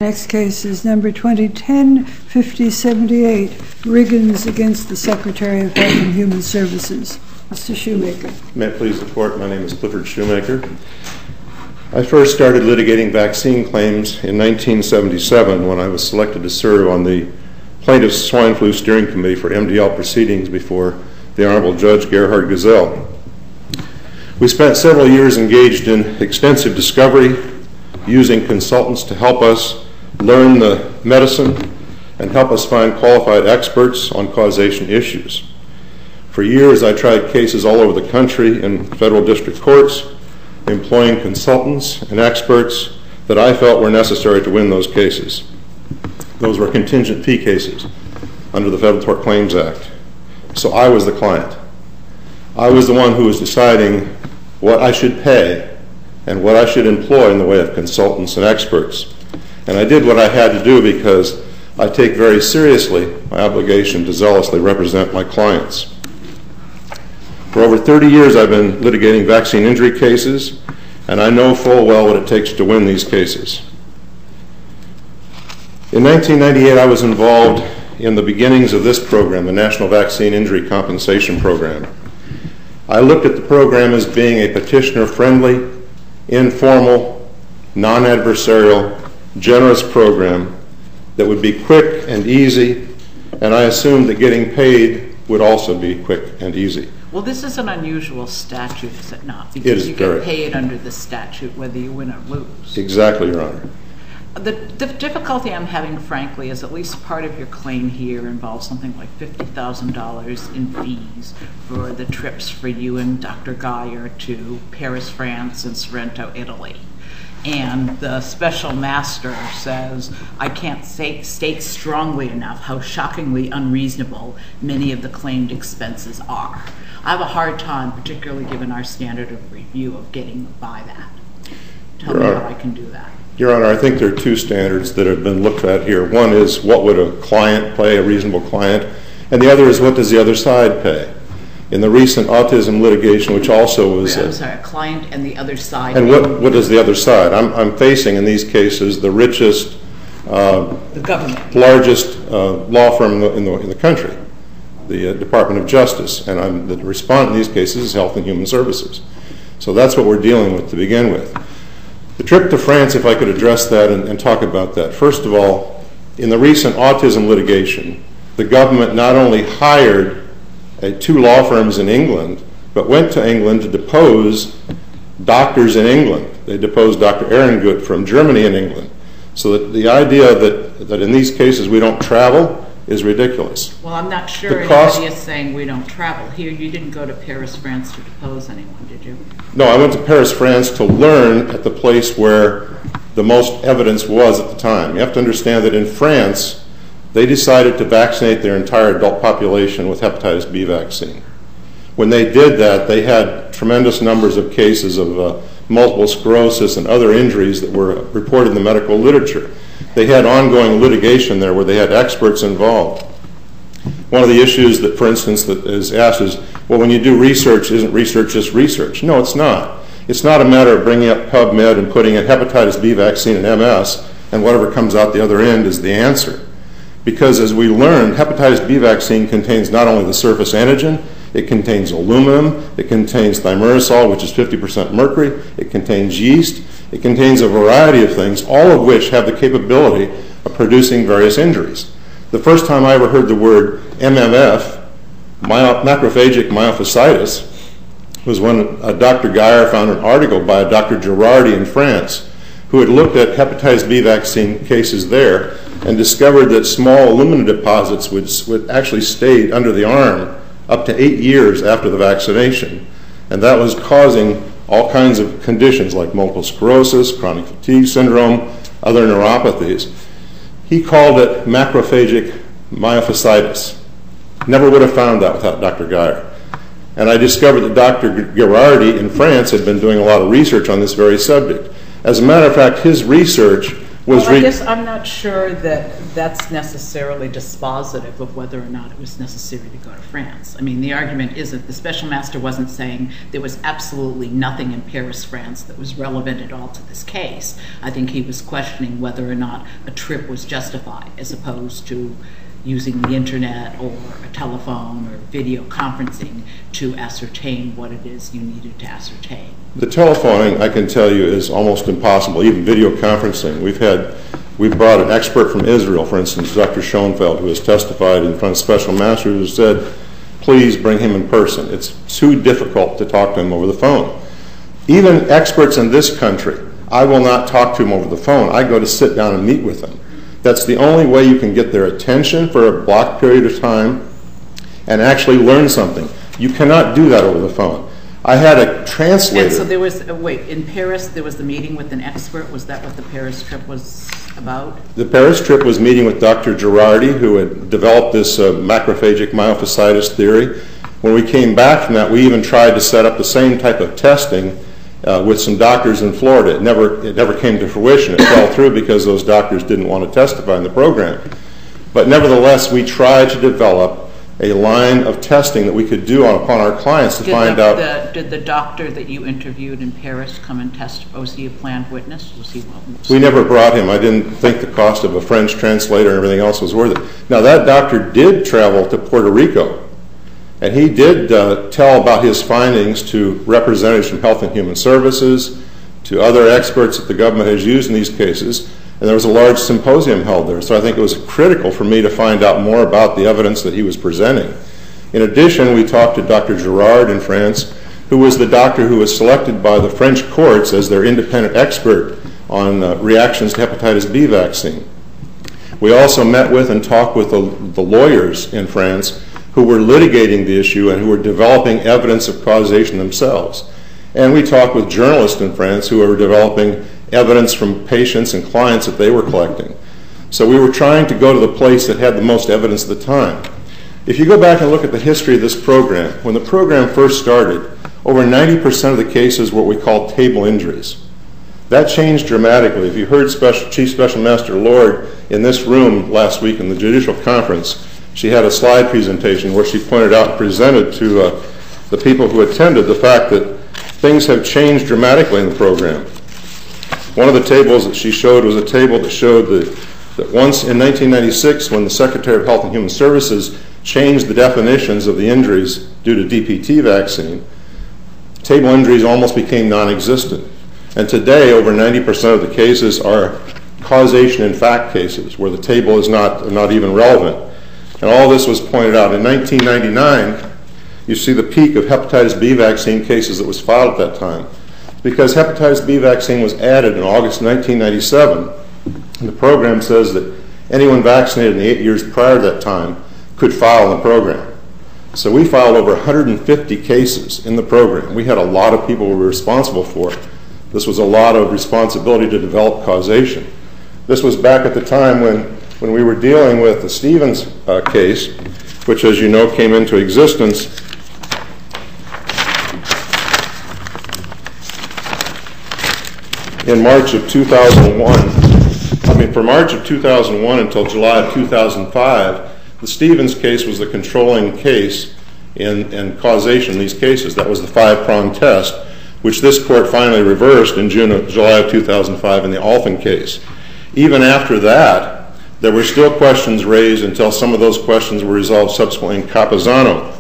Next case is number 2010-5078, Riggins against the Secretary of Health and Human Services. Mr. Shoemaker. May it please the Court, my name is Clifford Shoemaker. I first started litigating vaccine claims in 1977 when I was selected to serve on the Plaintiff's Swine Flu Steering Committee for MDL proceedings before the Honorable Judge Gerhard Gesell. We spent several years engaged in extensive discovery, using consultants to help us learn the medicine and help us find qualified experts on causation issues. For years, I tried cases all over the country in federal district courts, employing consultants and experts that I felt were necessary to win those cases. Those were contingent fee cases under the Federal Tort Claims Act. So I was the client. I was the one who was deciding what I should pay and what I should employ in the way of consultants and experts. And I did what I had to do because I take very seriously my obligation to zealously represent my clients. For over 30 years I've been litigating vaccine injury cases, and I know full well what it takes to win these cases. In 1998 I was involved in the beginnings of this program, the National Vaccine Injury Compensation Program. I looked at the program as being a petitioner-friendly, informal, non-adversarial, generous program that would be quick and easy, and I assumed that getting paid would also be quick and easy. Well, this is an unusual statute, is it not? It is you get paid under the statute whether you win or lose. Exactly, Your Honor. The difficulty I'm having, frankly, is at least part of your claim here involves something like $50,000 in fees for the trips for you and Dr. Geyer to Paris, France, and Sorrento, Italy. And the special master says, I can't state strongly enough how shockingly unreasonable many of the claimed expenses are. I have a hard time, particularly given our standard of review, of getting by that. Tell me how I can do that. Your Honor, I think there are two standards that have been looked at here. One is what would a client pay, a reasonable client, and the other is what does the other side pay. In the recent autism litigation, which also was... I'm sorry, a client and the other side. And what is the other side? I'm facing in these cases the richest, the government, largest law firm in the country, the Department of Justice, and the respondent in these cases is Health and Human Services. So that's what we're dealing with to begin with. The trip to France, if I could address that and talk about that. First of all, in the recent autism litigation, the government not only hired two law firms in England, but went to England to depose doctors in England. They deposed Dr. Ehrengut from Germany and England. So that the idea that in these cases we don't travel is ridiculous. Well, I'm not sure anybody is saying we don't travel. Here, you didn't go to Paris, France to depose anyone, did you? No, I went to Paris, France to learn at the place where the most evidence was at the time. You have to understand that in France, they decided to vaccinate their entire adult population with hepatitis B vaccine. When they did that, they had tremendous numbers of cases of multiple sclerosis and other injuries that were reported in the medical literature. They had ongoing litigation there where they had experts involved. One of the issues that, for instance, that is asked is, well, when you do research, isn't research just research? No, it's not. It's not a matter of bringing up PubMed and putting in hepatitis B vaccine and MS, and whatever comes out the other end is the answer. Because as we learned, hepatitis B vaccine contains not only the surface antigen, it contains aluminum, it contains thimerosal, which is 50% mercury, it contains yeast, it contains a variety of things, all of which have the capability of producing various injuries. The first time I ever heard the word MMF, macrophagic myofasciitis, was when Dr. Geyer found an article by a Dr. Girardi in France who had looked at hepatitis B vaccine cases there and discovered that small aluminum deposits would actually stay under the arm up to 8 years after the vaccination. And that was causing all kinds of conditions like multiple sclerosis, chronic fatigue syndrome, other neuropathies. He called it macrophagic myofasciitis. Never would have found that without Dr. Geyer. And I discovered that Dr. Girardi in France had been doing a lot of research on this very subject. As a matter of fact, his research was... Well, I guess I'm not sure that that's necessarily dispositive of whether or not it was necessary to go to France. I mean, the argument is that the special master wasn't saying there was absolutely nothing in Paris, France that was relevant at all to this case. I think he was questioning whether or not a trip was justified as opposed to using the internet or a telephone or video conferencing to ascertain what it is you needed to ascertain. The telephoning, I can tell you, is almost impossible, even video conferencing. We've brought an expert from Israel, for instance, Dr. Schoenfeld, who has testified in front of special masters, who said, please bring him in person. It's too difficult to talk to him over the phone. Even experts in this country, I will not talk to him over the phone. I go to sit down and meet with them. That's the only way you can get their attention for a blocked period of time and actually learn something. You cannot do that over the phone. I had a translator. And so there was, in Paris there was the meeting with an expert. Was that what the Paris trip was about? The Paris trip was meeting with Dr. Girardi, who had developed this macrophagic myofasciitis theory. When we came back from that, we even tried to set up the same type of testing with some doctors in Florida. It never came to fruition. It fell through because those doctors didn't want to testify in the program. But nevertheless, we tried to develop a line of testing that we could do upon our clients to find out. Did the doctor that you interviewed in Paris come and testify? Was he a planned witness? Was he We never brought him. I didn't think the cost of a French translator and everything else was worth it. Now, that doctor did travel to Puerto Rico, and he did tell about his findings to representatives from Health and Human Services, to other experts that the government has used in these cases, and there was a large symposium held there. So I think it was critical for me to find out more about the evidence that he was presenting. In addition, we talked to Dr. Girard in France, who was the doctor who was selected by the French courts as their independent expert on reactions to hepatitis B vaccine. We also met with and talked with the lawyers in France who were litigating the issue and who were developing evidence of causation themselves. And we talked with journalists in France who were developing evidence from patients and clients that they were collecting. So we were trying to go to the place that had the most evidence at the time. If you go back and look at the history of this program, when the program first started, over 90% of the cases were what we call table injuries. That changed dramatically. If you heard Chief Special Master Lord in this room last week in the Judicial Conference, she had a slide presentation where she pointed out and presented to the people who attended the fact that things have changed dramatically in the program. One of the tables that she showed was a table that showed that once in 1996, when the Secretary of Health and Human Services changed the definitions of the injuries due to DPT vaccine, table injuries almost became non-existent. And today, over 90% of the cases are causation in fact cases, where the table is not even relevant. And all this was pointed out. In 1999, you see the peak of hepatitis B vaccine cases that was filed at that time. Because hepatitis B vaccine was added in August 1997, and the program says that anyone vaccinated in the 8 years prior to that time could file in the program. So we filed over 150 cases in the program. We had a lot of people we were responsible for. This was a lot of responsibility to develop causation. This was back at the time when we were dealing with the Stevens case, which, as you know, came into existence in March of 2001. From March of 2001 until July of 2005, the Stevens case was the controlling case in causation in these cases. That was the 5-prong test, which this court finally reversed in July of 2005 in the Alfin case. Even after that, there were still questions raised until some of those questions were resolved subsequently in Capizano.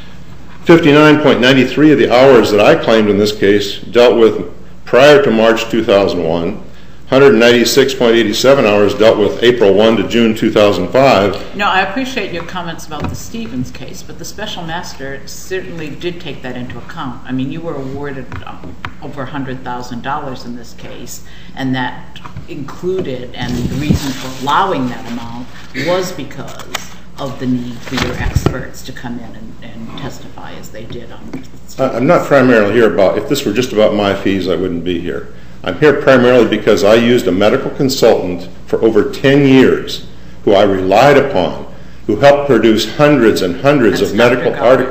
59.93 of the hours that I claimed in this case dealt with prior to March 2001. 196.87 hours dealt with April 1 to June 2005. No, I appreciate your comments about the Stevens case, but the special master certainly did take that into account. I mean, you were awarded over $100,000 in this case, and that included, and the reason for allowing that amount was because of the need for your experts to come in and testify as they did on Stevens. I'm not primarily here about, if this were just about my fees, I wouldn't be here. I'm here primarily because I used a medical consultant for over 10 years who I relied upon, who helped produce hundreds and hundreds of medical articles.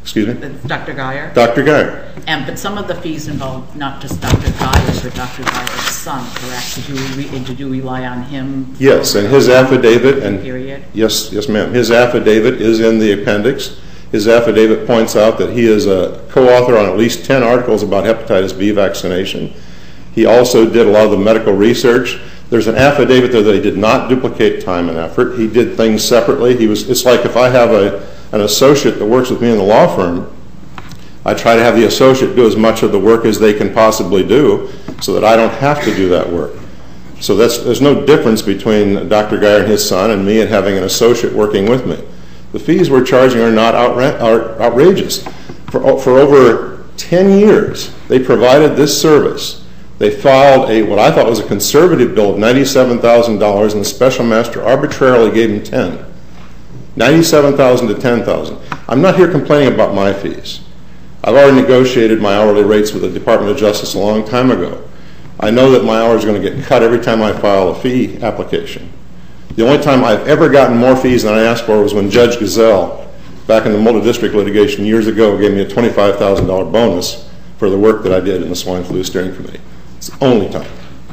Excuse me? Dr. Geyer? Dr. Geyer. But some of the fees involve not just Dr. Geyer's or Dr. Geyer's son, correct? Did you rely on him? Yes, and his affidavit, and period? Yes, ma'am. His affidavit is in the appendix. His affidavit points out that he is a co-author on at least 10 articles about hepatitis B vaccination. He also did a lot of the medical research. There's an affidavit there that he did not duplicate time and effort. He did things separately. It's like if I have an associate that works with me in the law firm, I try to have the associate do as much of the work as they can possibly do so that I don't have to do that work. So there's no difference between Dr. Geyer and his son and me and having an associate working with me. The fees we're charging are not outrageous. For over 10 years, they provided this service. They filed what I thought was a conservative bill of $97,000, and the special master arbitrarily gave him 10. $97,000 to $10,000. I'm not here complaining about my fees. I've already negotiated my hourly rates with the Department of Justice a long time ago. I know that my hours are going to get cut every time I file a fee application. The only time I've ever gotten more fees than I asked for was when Judge Gazelle, back in the Mulder District litigation years ago, gave me a $25,000 bonus for the work that I did in the Swine Flu Steering Committee. It's the only time.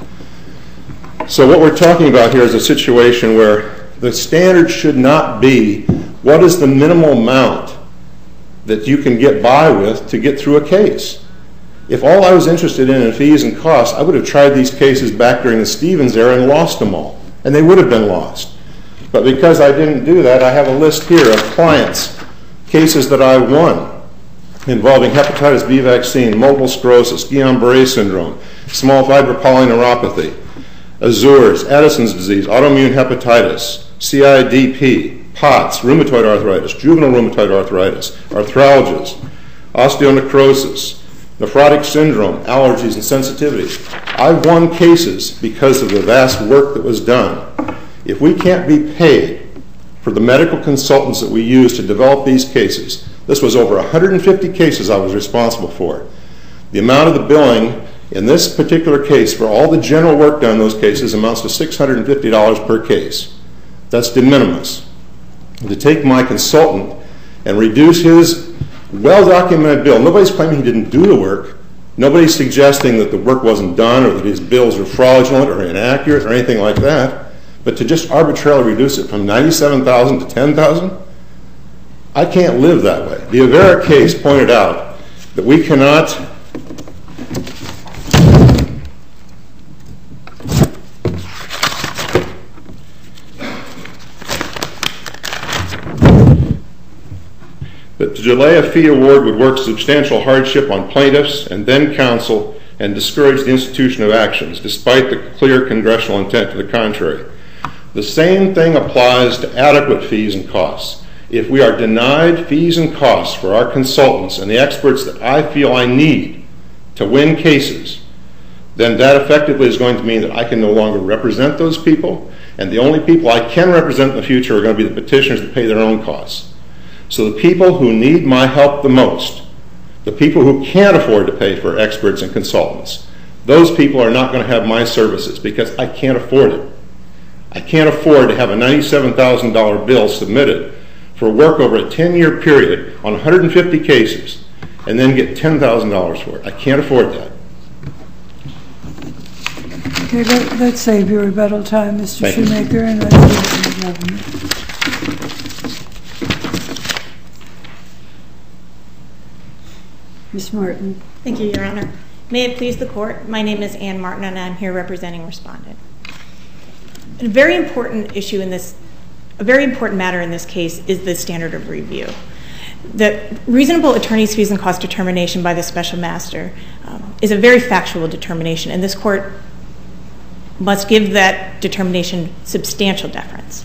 So what we're talking about here is a situation where the standard should not be what is the minimal amount that you can get by with to get through a case. If all I was interested in fees and costs, I would have tried these cases back during the Stevens era and lost them all, and they would have been lost. But because I didn't do that, I have a list here of clients, cases that I won involving hepatitis B vaccine, multiple sclerosis, Guillain-Barré syndrome, small fiber polyneuropathy, Azures, Addison's disease, autoimmune hepatitis, CIDP, POTS, rheumatoid arthritis, juvenile rheumatoid arthritis, arthralgias, osteonecrosis, nephrotic syndrome, allergies and sensitivities. I've won cases because of the vast work that was done. If we can't be paid for the medical consultants that we use to develop these cases, this was over 150 cases I was responsible for. The amount of the billing in this particular case for all the general work done in those cases amounts to $650 per case. That's de minimis. To take my consultant and reduce his well-documented bill, nobody's claiming he didn't do the work. Nobody's suggesting that the work wasn't done or that his bills are fraudulent or inaccurate or anything like that. But to just arbitrarily reduce it from $97,000 to $10,000, I can't live that way. The Avera case pointed out that we cannot that to delay a fee award would work substantial hardship on plaintiffs and then counsel and discourage the institution of actions, despite the clear congressional intent to the contrary. The same thing applies to adequate fees and costs. If we are denied fees and costs for our consultants and the experts that I feel I need to win cases, then that effectively is going to mean that I can no longer represent those people, and the only people I can represent in the future are going to be the petitioners that pay their own costs. So the people who need my help the most, the people who can't afford to pay for experts and consultants, those people are not going to have my services because I can't afford it. I can't afford to have a $97,000 bill submitted for work over a 10-year period on 150 cases and then get $10,000 for it. I can't afford that. Okay, let's save your rebuttal time, Mr. Thank you. Shoemaker, and let's hear from the government. Ms. Martin. Thank you, Your Honor. May it please the Court, my name is Ann Martin, and I'm here representing Respondent. A very important issue in this, a very important matter in this case is the standard of review. The reasonable attorney's fees and cost determination by the special master is a very factual determination, and this Court must give that determination substantial deference.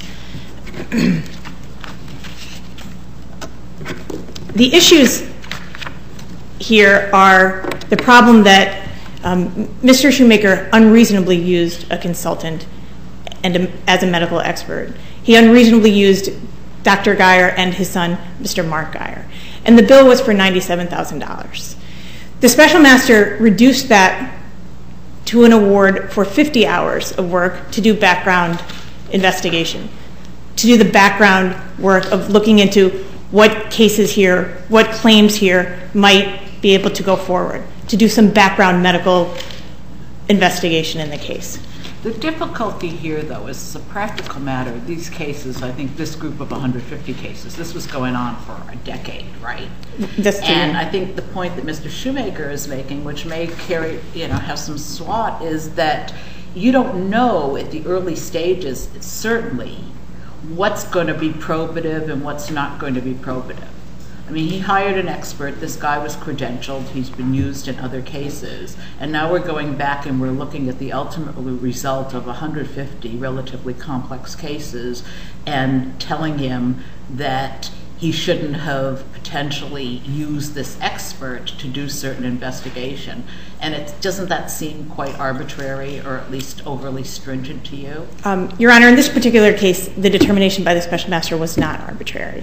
The issues here are the problem that Mr. Shoemaker unreasonably used a consultant and as a medical expert. He unreasonably used Dr. Geyer and his son, Mr. Mark Geyer. And the bill was for $97,000. The special master reduced that to an award for 50 hours of work to do background investigation, to do the background work of looking into what cases here, what claims here might be able to go forward, to do some background medical investigation in the case. The difficulty here, though, is as a practical matter, these cases, I think this group of 150 cases, this was going on for a decade, right? That's true. And I think the point that Mr. Shoemaker is making, which may carry, have some SWOT, is that you don't know at the early stages, certainly, what's going to be probative and what's not going to be probative. I mean, he hired an expert. This guy was credentialed. He's been used in other cases. And now we're going back and we're looking at the ultimate result of 150 relatively complex cases and telling him that he shouldn't have potentially used this expert to do certain investigation. And doesn't that seem quite arbitrary or at least overly stringent to you? Your Honor, in this particular case, the determination by the special master was not arbitrary.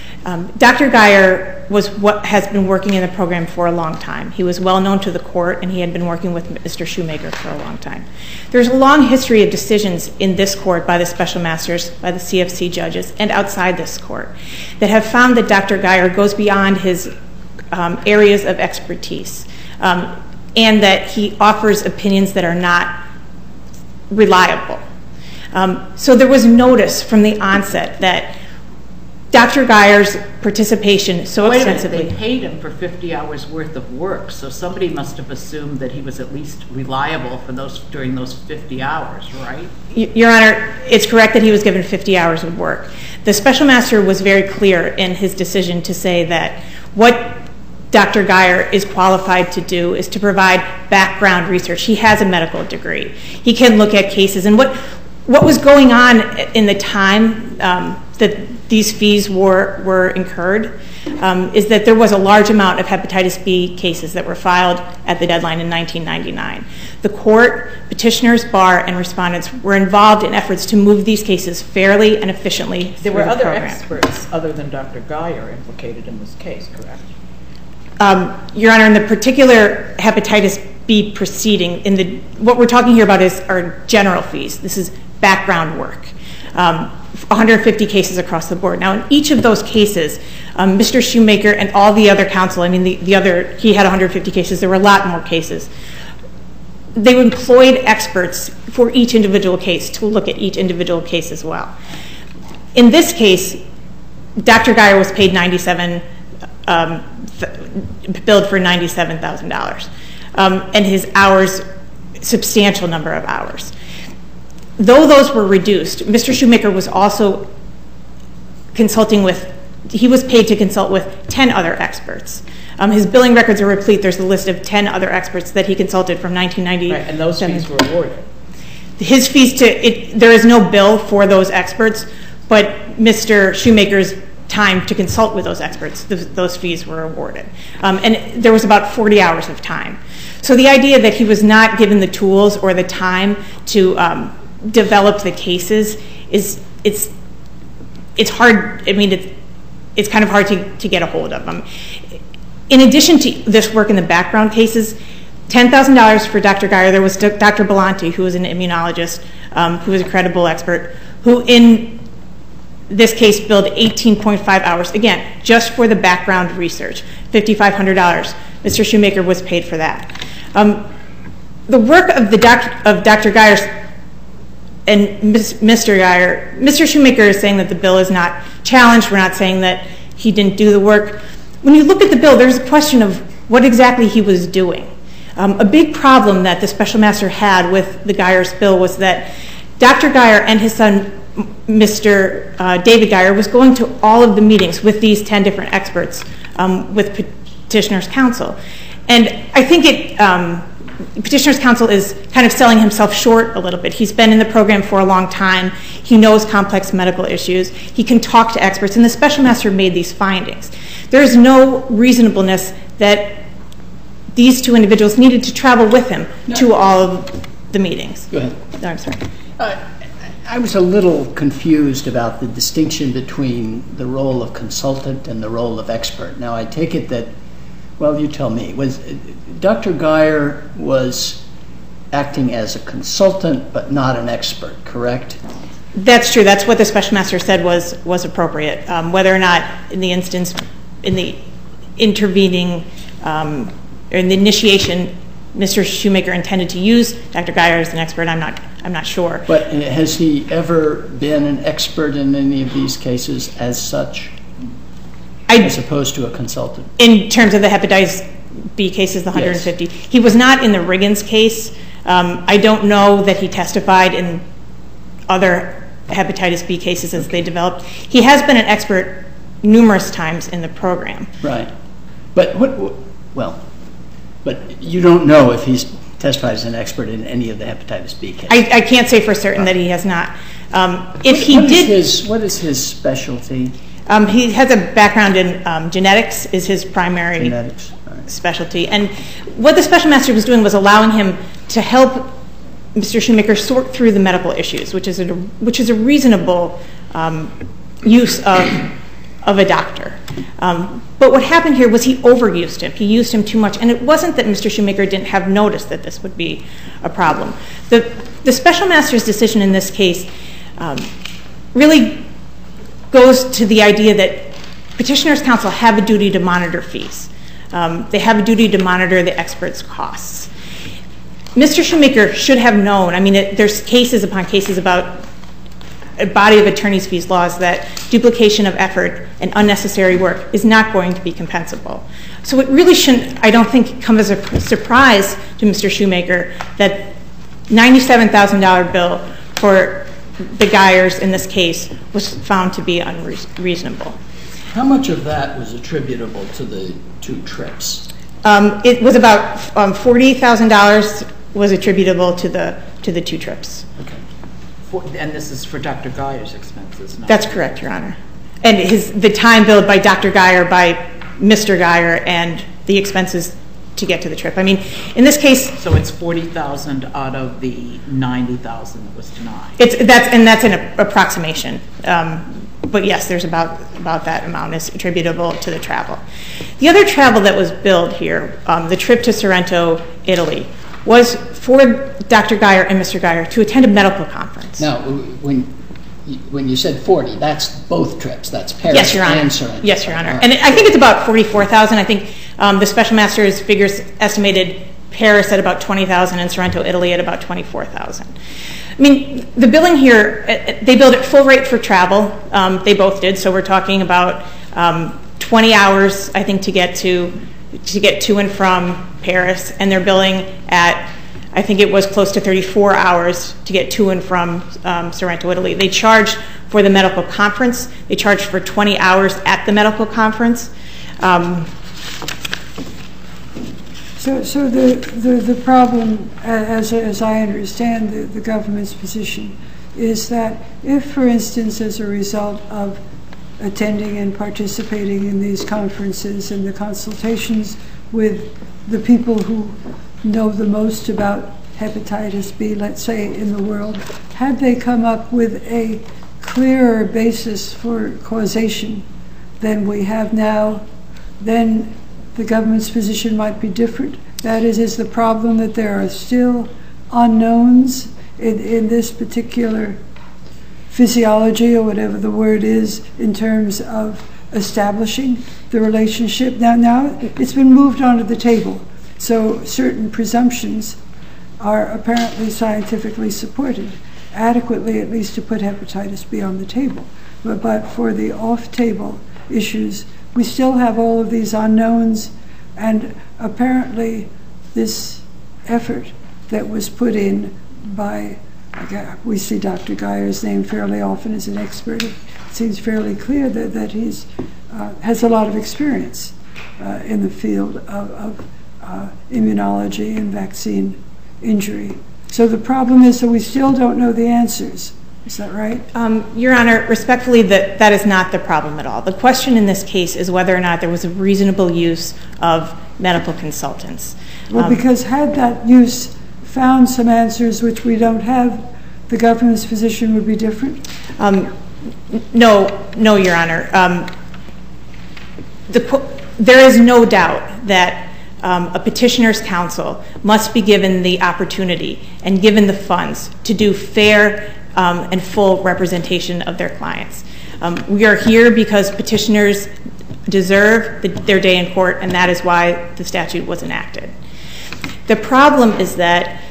Dr. Geyer has been working in the program for a long time. He was well known to the court, and he had been working with Mr. Shoemaker for a long time. There's a long history of decisions in this court by the special masters, by the CFC judges, and outside this court that have found that Dr. Geyer goes beyond his areas of expertise and that he offers opinions that are not reliable. So there was notice from the onset that Dr. Geyer's participation so extensively. Wait a minute, they paid him for 50 hours worth of work, so somebody must have assumed that he was at least reliable for during those 50 hours, right? Your Honor, it's correct that he was given 50 hours of work. The special master was very clear in his decision to say that what Dr. Geyer is qualified to do is to provide background research. He has a medical degree. He can look at cases. And what was going on in the time that these fees were incurred is that there was a large amount of hepatitis B cases that were filed at the deadline in 1999. The court, petitioners, bar, and respondents were involved in efforts to move these cases fairly and efficiently through the program. There were other experts other than Dr. Geyer implicated in this case, correct? Your Honor, in the particular hepatitis B proceeding, what we're talking here about are general fees. This is background work. 150 cases across the board. Now, in each of those cases, Mr. Shoemaker and all the other counsel, I mean, he had 150 cases. There were a lot more cases. They employed experts for each individual case to look at each individual case as well. In this case, Dr. Geyer was paid billed for $97,000, and his hours, substantial number of hours. Though those were reduced, Mr. Shoemaker was also he was paid to consult with 10 other experts. His billing records are replete. There's a list of 10 other experts that he consulted from 1990. Right, and those fees were awarded. His fees there is no bill for those experts, but Mr. Shoemaker's time to consult with those experts, those fees were awarded. And there was about 40 hours of time. So the idea that he was not given the tools or the time to develop the cases it's hard. I mean, it's kind of hard to get a hold of them. In addition to this work in the background cases, $10,000 for Dr. Geyer. There was Dr. Belanti, who was an immunologist, who was a credible expert, who in this case billed 18.5 hours, again, just for the background research, $5,500. Mr. Shoemaker was paid for that. The work of Dr. Geyer and Mr. Geyer, Mr. Shoemaker is saying that the bill is not challenged. We're not saying that he didn't do the work. When you look at the bill, there's a question of what exactly he was doing. A big problem that the special master had with the Geyer's bill was that Dr. Geyer and his son, Mr. David Geyer, was going to all of the meetings with these 10 different experts with Petitioner's Counsel. And I think Petitioner's Counsel is kind of selling himself short a little bit. He's been in the program for a long time. He knows complex medical issues. He can talk to experts, and the special master made these findings. There is no reasonableness that these two individuals needed to travel with him to all of the meetings. Go ahead. No, I'm sorry. I was a little confused about the distinction between the role of consultant and the role of expert. Now, I take it that, well, you tell me, Dr. Geyer was acting as a consultant but not an expert, correct? That's true. That's what the special master said was appropriate. Whether or not in the instance, in the intervening, or in the initiation, Mr. Shoemaker intended to use Dr. Geyer as an expert, I'm not sure. But has he ever been an expert in any of these cases as such, as opposed to a consultant? In terms of the hepatitis B cases, the 150, yes. He was not in the Riggins case. I don't know that he testified in other hepatitis B cases as they developed. He has been an expert numerous times in the program. Right. But but you don't know if he's testified as an expert in any of the hepatitis B cases. I can't say for certain that he has not. What is his specialty? He has a background in genetics, is his primary specialty. And what the special master was doing was allowing him to help Mr. Shoemaker sort through the medical issues, which is a reasonable use of a doctor. But what happened here was he overused him. He used him too much. And it wasn't that Mr. Shoemaker didn't have noticed that this would be a problem. The special master's decision in this case really goes to the idea that petitioner's counsel have a duty to monitor fees. They have a duty to monitor the expert's costs. Mr. Shoemaker should have known. I mean, there's cases upon cases about a body of attorney's fees laws that duplication of effort and unnecessary work is not going to be compensable. So it really shouldn't, I don't think, come as a surprise to Mr. Shoemaker that $97,000 bill for the Geyers in this case was found to be unreasonable. How much of that was attributable to the 2 trips? It was about $40,000 was attributable to the 2 trips. Okay. And this is for Dr. Geyer's expenses, not? That's correct, Your Honor. And the time billed by Dr. Geyer, by Mr. Geyer, and the expenses to get to the trip. I mean, in this case... So it's $40,000 out of the $90,000 that was denied. That's an approximation. But yes, there's about that amount is attributable to the travel. The other travel that was billed here, the trip to Sorrento, Italy, was for Dr. Geyer and Mr. Geyer to attend a medical conference. Now, when you said 40, that's both trips. That's Paris and Sorrento. Yes, Your Honor. And I think it's about $44,000. I think the special master's figures estimated Paris at about $20,000 and Sorrento, Italy at about $24,000. I mean, the billing here, they billed at full rate for travel. They both did. So we're talking about 20 hours, I think, to get to and from Paris, and they're billing at, I think it was close to 34 hours to get to and from Sorrento, Italy. They charged for the medical conference. They charged for 20 hours at the medical conference. So the problem, as I understand the government's position, is that if, for instance, as a result of attending and participating in these conferences and the consultations with the people who know the most about hepatitis B, let's say, in the world, had they come up with a clearer basis for causation than we have now, then the government's position might be different. That is the problem that there are still unknowns in this particular physiology, or whatever the word is, in terms of establishing the relationship. Now it's been moved onto the table, so certain presumptions are apparently scientifically supported, adequately at least to put hepatitis B on the table. But for the off-table issues, we still have all of these unknowns, and apparently this effort that was put in by, we see Dr. Geyer's name fairly often as an expert. It seems fairly clear that he has a lot of experience in the field of immunology and vaccine injury. So the problem is that we still don't know the answers. Is that right? Your Honor, respectfully, that is not the problem at all. The question in this case is whether or not there was a reasonable use of medical consultants. Well, because had that use found some answers which we don't have, the government's position would be different? No, Your Honor. There is no doubt that a petitioner's counsel must be given the opportunity and given the funds to do fair and full representation of their clients. We are here because petitioners deserve their day in court, and that is why the statute was enacted. The problem is that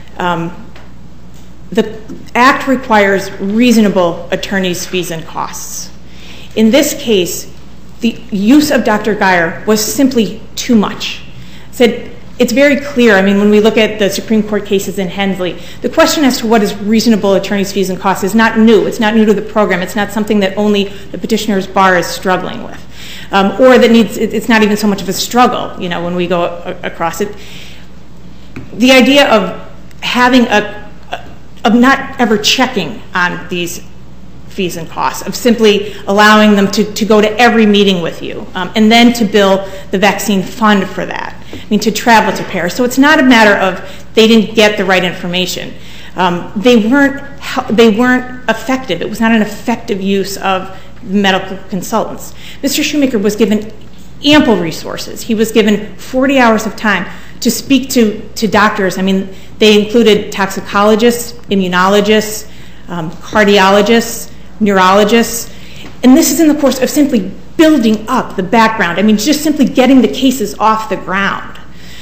the Act requires reasonable attorney's fees and costs. In this case, the use of Dr. Geyer was simply too much. It's very clear, I mean, when we look at the Supreme Court cases in Hensley, the question as to what is reasonable attorney's fees and costs is not new. It's not new to the program. It's not something that only the petitioner's bar is struggling with. Or that it's not even so much of a struggle, when we go across it. The idea of having of not ever checking on these fees and costs, of simply allowing them to go to every meeting with you, and then to bill the vaccine fund for that. To travel to Paris. So it's not a matter of they didn't get the right information. They weren't effective. It was not an effective use of medical consultants. Mr. Shoemaker was given ample resources. He was given 40 hours of time to speak to doctors. I mean, they included toxicologists, immunologists, cardiologists, neurologists. And this is in the course of simply building up the background. I mean, just simply getting the cases off the ground.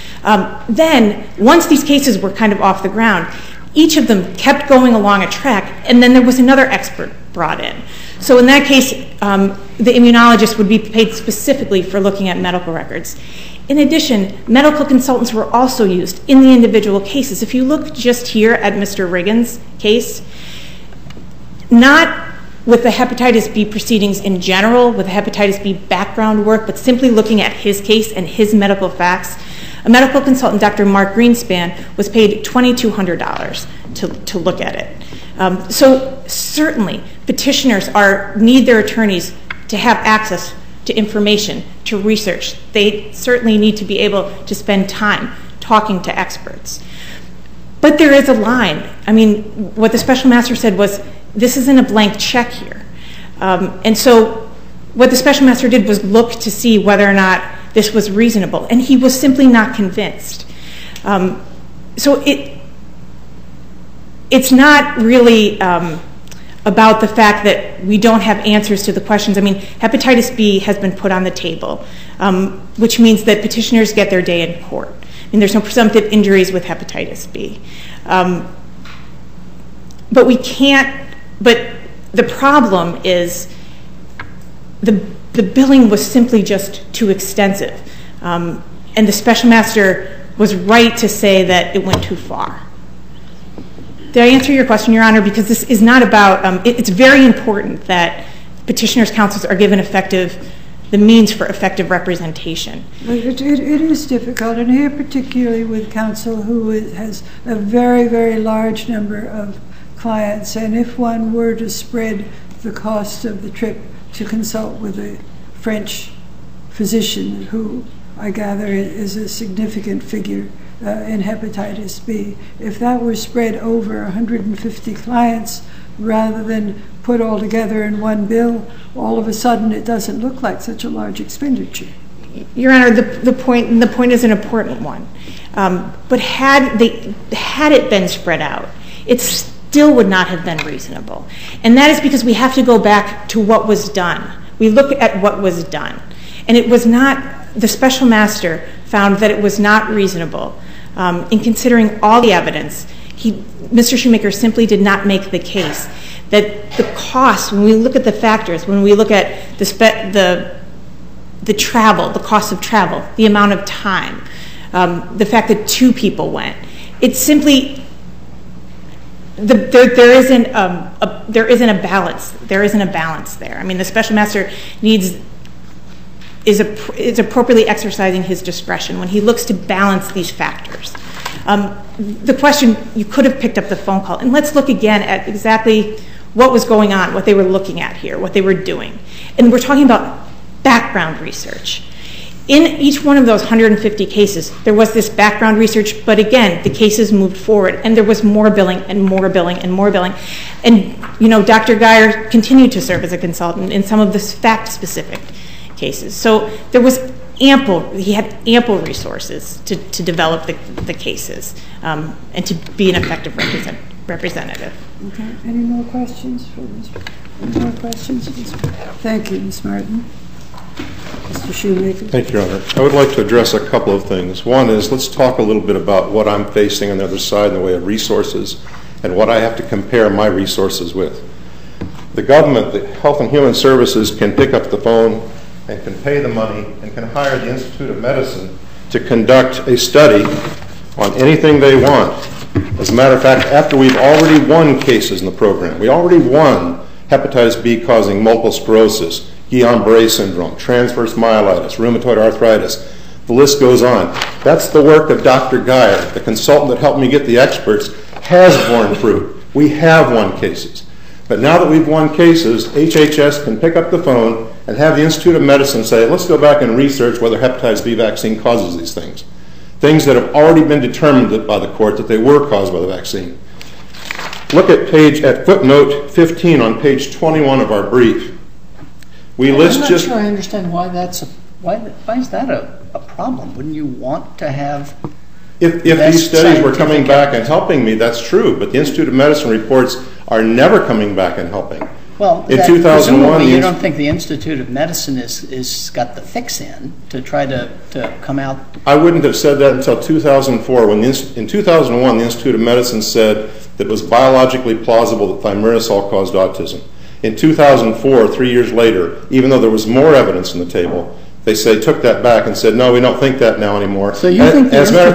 Then, once these cases were kind of off the ground, each of them kept going along a track, and then there was another expert brought in. So in that case, the immunologist would be paid specifically for looking at medical records. In addition, medical consultants were also used in the individual cases. If you look just here at Mr. Riggins' case, not with the hepatitis B proceedings in general, with the hepatitis B background work, but simply looking at his case and his medical facts, a medical consultant, Dr. Mark Greenspan, was paid $2,200 to look at it. So certainly, petitioners need their attorneys to have access to information, to research. They certainly need to be able to spend time talking to experts. But there is a line. I mean, what the special master said was, this isn't a blank check here. And so what the special master did was look to see whether or not this was reasonable, and he was simply not convinced. So it's not really about the fact that we don't have answers to the questions. I mean, hepatitis B has been put on the table, which means that petitioners get their day in court. I mean, there's no presumptive injuries with hepatitis B. But we can't, but the problem is the billing was simply just too extensive. And the special master was right to say that it went too far. Did I answer your question, Your Honor? Because this is not about, it's very important that petitioners' counsels are given the means for effective representation. It is difficult, and here particularly with counsel who has a very, very large number of clients, and if one were to spread the cost of the trip to consult with a French physician who I gather is a significant figure in hepatitis B, if that were spread over 150 clients rather than put all together in one bill, all of a sudden it doesn't look like such a large expenditure. Your Honor, the point is an important one. But had it been spread out, it still would not have been reasonable. And that is because we have to go back to what was done. We look at what was done. And it was not, the special master found that it was not reasonable in considering all the evidence. Mr. Shoemaker simply did not make the case that the cost, when we look at the factors, when we look at the travel, the cost of travel, the amount of time, the fact that 2 people went, it's simply, there isn't a balance. There isn't a balance there. I mean, the special master is appropriately exercising his discretion when he looks to balance these factors. The question, you could have picked up the phone call, and let's look again at exactly what was going on, what they were looking at here, what they were doing. And we're talking about background research. In each one of those 150 cases, there was this background research, but again, the cases moved forward, and there was more billing and more billing and more billing. And, Dr. Geyer continued to serve as a consultant in some of the fact-specific cases. So there was he had ample resources to develop the cases and to be an effective representative. Okay. Any more questions for Mr. Any more questions? Thank you, Ms. Martin. Mr. Shoemaker. Thank you, Your Honor. I would like to address a couple of things. One is, let's talk a little bit about what I'm facing on the other side in the way of resources and what I have to compare my resources with. The government, the Health and Human Services, can pick up the phone and can pay the money and can hire the Institute of Medicine to conduct a study on anything they want. As a matter of fact, after we've already won cases in the program, we already won hepatitis B causing multiple sclerosis, Guillain-Barré syndrome, transverse myelitis, rheumatoid arthritis. The list goes on. That's the work of Dr. Geyer, the consultant that helped me get the experts, has borne fruit. We have won cases. But now that we've won cases, HHS can pick up the phone and have the Institute of Medicine say, let's go back and research whether hepatitis B vaccine causes these things. Things that have already been determined by the court that they were caused by the vaccine. Look at footnote 15 on page 21 of our brief. I'm not sure I understand why is that a problem? Wouldn't you want to have... If these studies were coming back and helping me, that's true, but the Institute of Medicine reports are never coming back and helping. Well, in 2001, you don't think the Institute of Medicine is got the fix in to try to come out? I wouldn't have said that until 2004. In 2001, the Institute of Medicine said that it was biologically plausible that thimerosal caused autism. In 2004, 3 years later, even though there was more evidence on the table, they took that back and said, no, we don't think that now anymore. So you think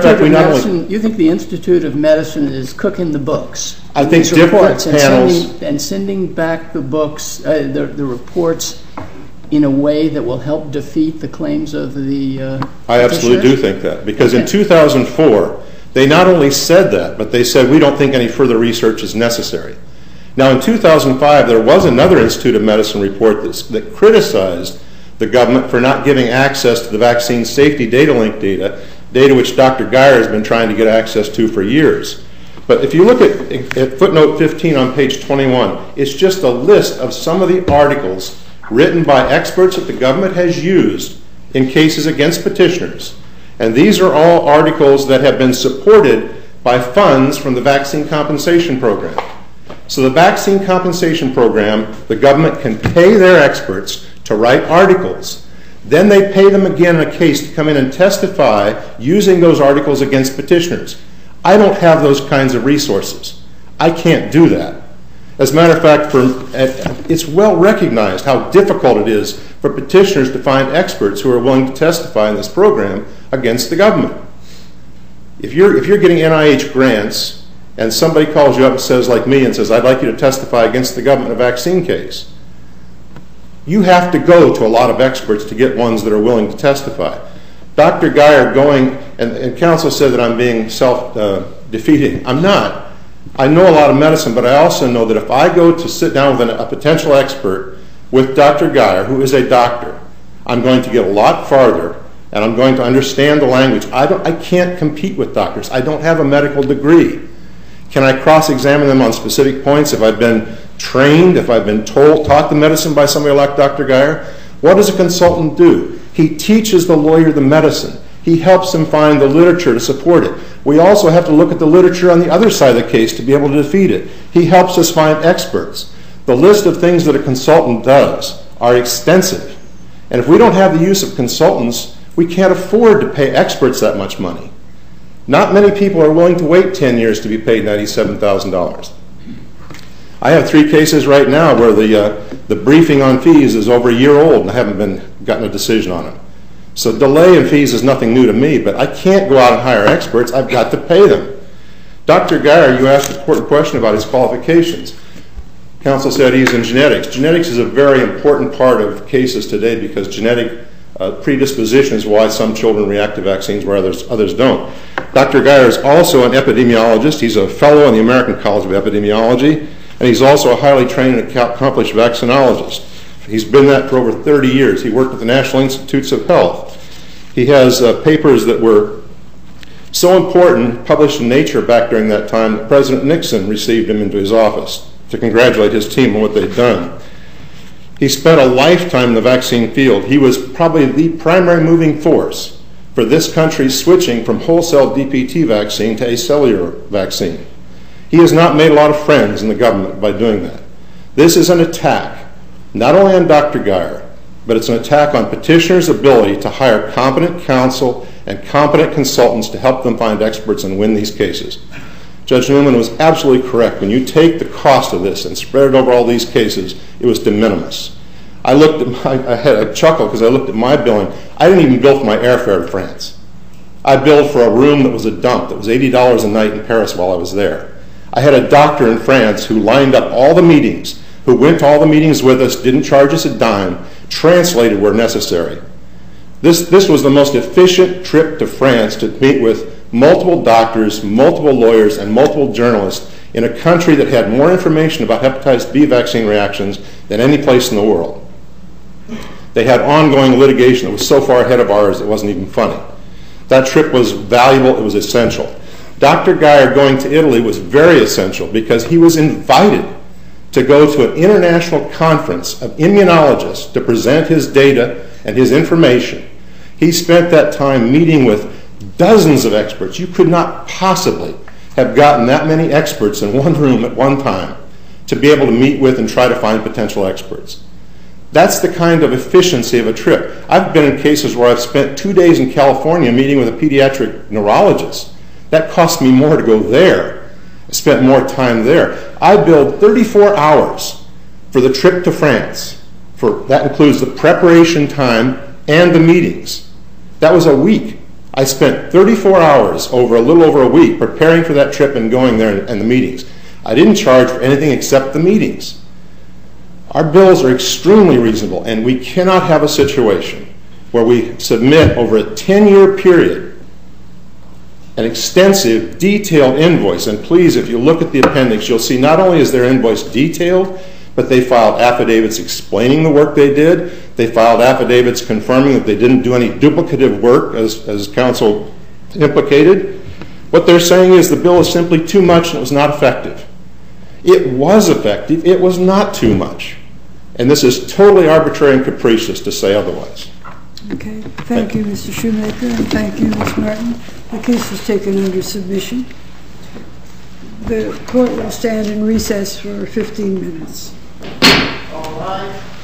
you think the Institute of Medicine is cooking the books? I think different panels and sending back the books, the reports, in a way that will help defeat the claims of the. I absolutely do think that, because in 2004 they not only said that, but they said we don't think any further research is necessary. Now in 2005 there was another Institute of Medicine report that criticized the government for not giving access to the vaccine safety data link data which Dr. Geyer has been trying to get access to for years. But if you look at footnote 15 on page 21, it's just a list of some of the articles written by experts that the government has used in cases against petitioners. And these are all articles that have been supported by funds from the Vaccine Compensation Program. So the Vaccine Compensation Program, the government can pay their experts to write articles. Then they pay them again in a case to come in and testify using those articles against petitioners. I don't have those kinds of resources. I can't do that. As a matter of fact, it's well recognized how difficult it is for petitioners to find experts who are willing to testify in this program against the government. If you're getting NIH grants and somebody calls you up and says, like me, and says, I'd like you to testify against the government in a vaccine case, you have to go to a lot of experts to get ones that are willing to testify. Dr. Geyer and counsel said that I'm being self-defeating. I'm not. I know a lot of medicine, but I also know that if I go to sit down with a potential expert with Dr. Geyer, who is a doctor, I'm going to get a lot farther, and I'm going to understand the language. I can't compete with doctors. I don't have a medical degree. Can I cross-examine them on specific points if I've been trained, if I've been taught the medicine by somebody like Dr. Geyer? What does a consultant do? He teaches the lawyer the medicine. He helps him find the literature to support it. We also have to look at the literature on the other side of the case to be able to defeat it. He helps us find experts. The list of things that a consultant does are extensive. And if we don't have the use of consultants, we can't afford to pay experts that much money. Not many people are willing to wait 10 years to be paid $97,000. I have 3 cases right now where the briefing on fees is over a year old and I haven't gotten a decision on it. So delay in fees is nothing new to me, but I can't go out and hire experts. I've got to pay them. Dr. Geyer, you asked an important question about his qualifications. Counsel said he's in genetics. Genetics is a very important part of cases today because genetic predisposition is why some children react to vaccines where others don't. Dr. Geyer is also an epidemiologist. He's a fellow in the American College of Epidemiology, and he's also a highly trained and accomplished vaccinologist. He's been that for over 30 years. He worked with the National Institutes of Health. He has papers that were so important, published in Nature back during that time, that President Nixon received him into his office to congratulate his team on what they'd done. He spent a lifetime in the vaccine field. He was probably the primary moving force for this country switching from wholesale DPT vaccine to acellular vaccine. He has not made a lot of friends in the government by doing that. This is an attack, not only on Dr. Geyer, but it's an attack on petitioners' ability to hire competent counsel and competent consultants to help them find experts and win these cases. Judge Newman was absolutely correct. When you take the cost of this and spread it over all these cases, it was de minimis. I had a chuckle because I looked at my billing. I didn't even bill for my airfare to France. I billed for a room that was a dump, that was $80 a night in Paris while I was there. I had a doctor in France who lined up all the meetings, who went to all the meetings with us, didn't charge us a dime, translated where necessary. This was the most efficient trip to France to meet with multiple doctors, multiple lawyers, and multiple journalists in a country that had more information about hepatitis B vaccine reactions than any place in the world. They had ongoing litigation that was so far ahead of ours it wasn't even funny. That trip was valuable, it was essential. Dr. Geyer going to Italy was very essential because he was invited to go to an international conference of immunologists to present his data and his information. He spent that time meeting with dozens of experts. You could not possibly have gotten that many experts in one room at one time to be able to meet with and try to find potential experts. That's the kind of efficiency of a trip. I've been in cases where I've spent 2 days in California meeting with a pediatric neurologist. That cost me more to go there. I spent more time there. I billed 34 hours for the trip to France. That includes the preparation time and the meetings. That was a week. I spent 34 hours over a little over a week preparing for that trip and going there and the meetings. I didn't charge for anything except the meetings. Our bills are extremely reasonable, and we cannot have a situation where we submit over a 10-year period an extensive, detailed invoice. And please, if you look at the appendix, you'll see not only is their invoice detailed, but they filed affidavits explaining the work they did. They filed affidavits confirming that they didn't do any duplicative work, as counsel implicated. What they're saying is the bill is simply too much and it was not effective. It was effective. It was not too much. And this is totally arbitrary and capricious to say otherwise. Okay. Thank you, Mr. Shoemaker, and thank you, Ms. Martin. The case is taken under submission. The court will stand in recess for 15 minutes. All right.